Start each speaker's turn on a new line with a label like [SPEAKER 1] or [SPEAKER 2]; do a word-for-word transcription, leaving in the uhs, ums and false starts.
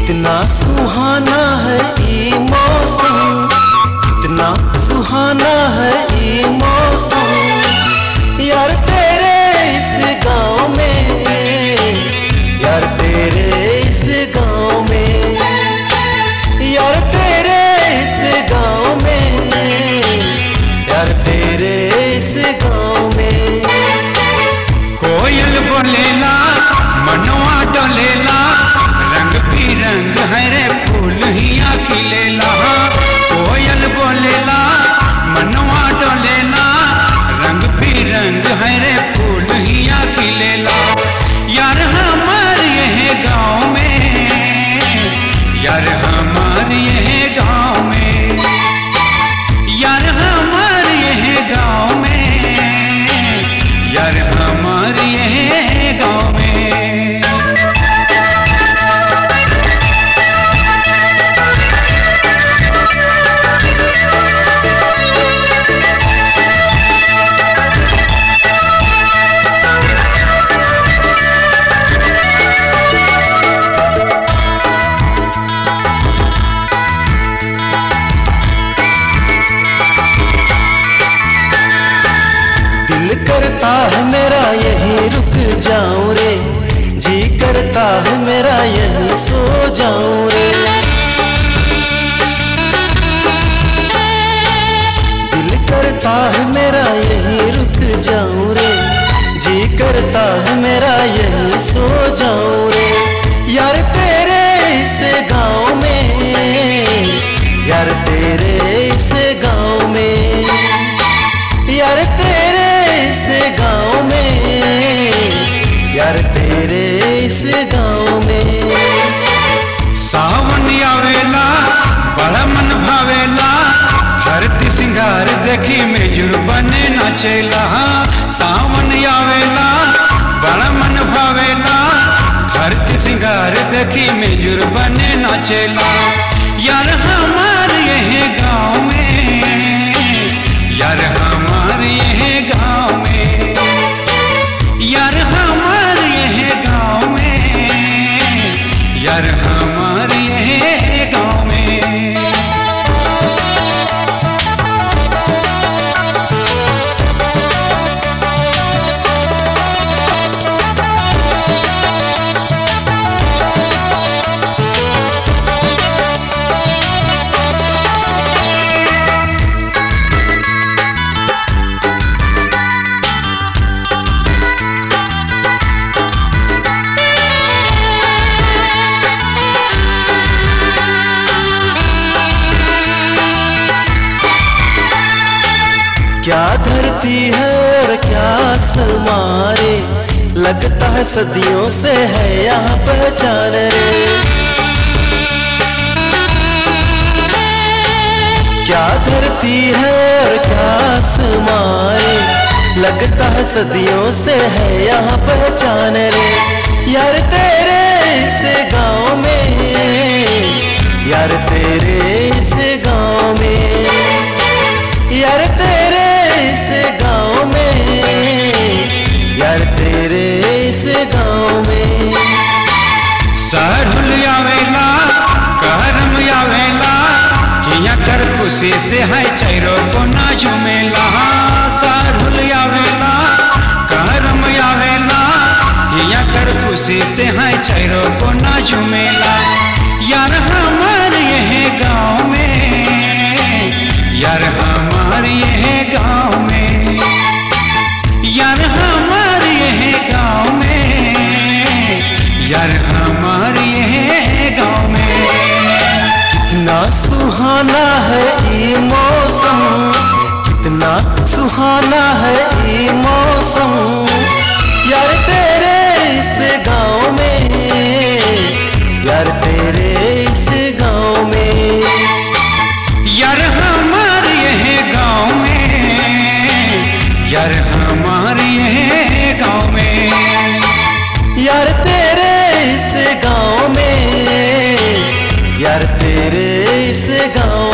[SPEAKER 1] कितना सुहाना है ये मौसम, कितना सुहाना है ये मौसम। यार तेरे इस गाँव में, यार तेरे इस गाँव में, यार तेरे इस गाँव में, यार तेरे इस गाँव में।
[SPEAKER 2] कोयल बोलेला मनवा डोलेला, रंग बिरंग है रे फूल हिया खिलेला। कोयल बोलेला मनवा डोलेला, रंग बिरंग है रे फूल हिया खिलेला। यार हमार यह गाँव में, यार हमार यह गाँव में, यार हमार यह गाँव में, यार हमार यह गाँव में।
[SPEAKER 1] दिल करता है मेरा यहीं रुक जाऊं रे, जी करता है मेरा यहीं सो जाऊं रे। दिल करता है मेरा यहीं रुक जाऊं रे, जी करता है मेरा यहीं सो जाऊं रे। यार तेरे इस गाँव में, यार तेरे इस गाँव में, यार तेरे इस गाँव में, यार तेरे इस गाँव में।
[SPEAKER 2] सावन आवेला बड़ा मन भावेला, धरती सिंगार देखी मेजुर बने नाचेला। सावन आवेला बड़ा मन भावेला, धरती सिंगार देखी मेजुर बने नाचेला। यार हमार यह गाँव में, यार हमार यह गाँव में, यार हमार यह गाँव में, यार हमार यह गाँव में।
[SPEAKER 1] क्या धरती है और क्या आसमां रे, लगता है सदियों से है यहाँ पहचान रे। क्या धरती है और क्या आसमां रे, लगता है सदियों से है यहाँ पहचान रे। यार तेरे इस गाँव में, यार तेरे इस गाँव में, यार तेरे इस गाँव में, यार तेरे इस गाँव में।
[SPEAKER 2] सारुल आवेला करम आवेला, हिया कर खुशी से है चैरो को ना झुमेला। सारुल आवेला करम आवेला, हिया कर खुशी से है चैरो को ना झुमेला। यार हमार यह गाँव में, यार हमार यह गाँव में, यार हमार यह गाँव में, यार हमार यह गाँव में।
[SPEAKER 1] कितना सुहाना है ये मौसम, कितना सुहाना है ये मौसम। यार तेरे इस गाँव में, यार तेरे इस गाँव में,
[SPEAKER 2] यार हमार यह गाँव में, यार हमार यह गाँव में।
[SPEAKER 1] यार तेरे इस गाँव में, यार तेरे इस गाँव